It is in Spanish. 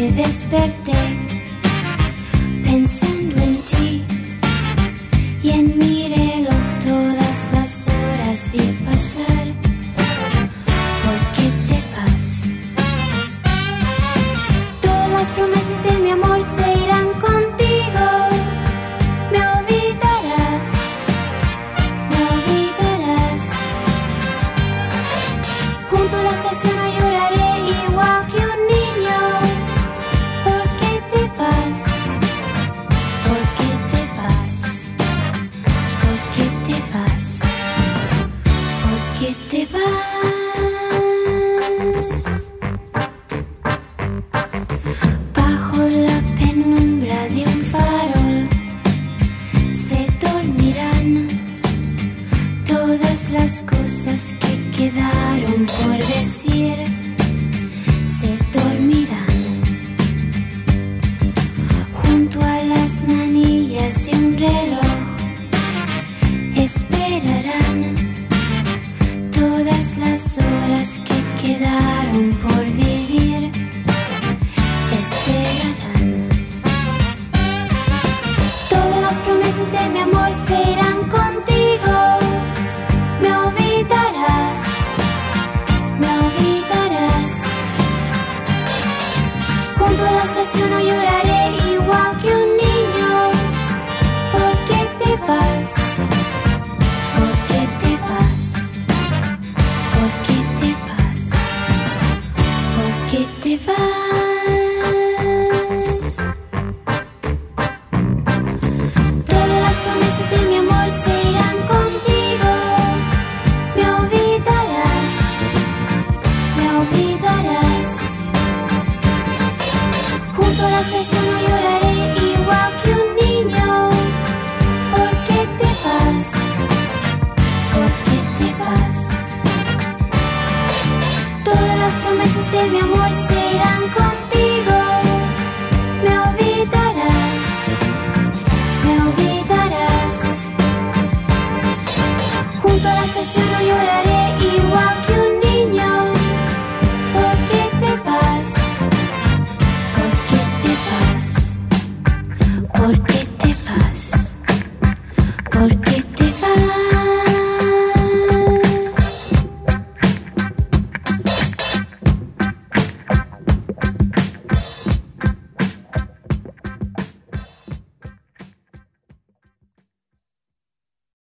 desperté pensando en ti y en mi reloj todas las horas vi pasar. ¿Por qué te vas? Todas las promesas de mi amor se irán contigo. Me olvidarás, me olvidarás. Junto a la estación no lloraré igual que un niño. ¿Por qué te vas? ¿Por qué te vas? ¿Por qué te vas? ¿Por qué te vas? Bajo la penumbra de un farol se dormirán todas las cosas que quedaron por decir. Se dormirán junto a las manillas de un reloj. Esperarán todas las horas que quedaron por vivir. Esperarán. Todas las promesas de mi amor se irán contigo. Me olvidarás, me olvidarás. Junto a la estación no lloraré igual que un niño. ¿Por qué te vas? ¿Por qué te vas? ¿Por qué te vas? ¿Por qué te vas? Todas las promesas de mi amor se irán contigo. Me olvidarás, me olvidarás. Junto a la estación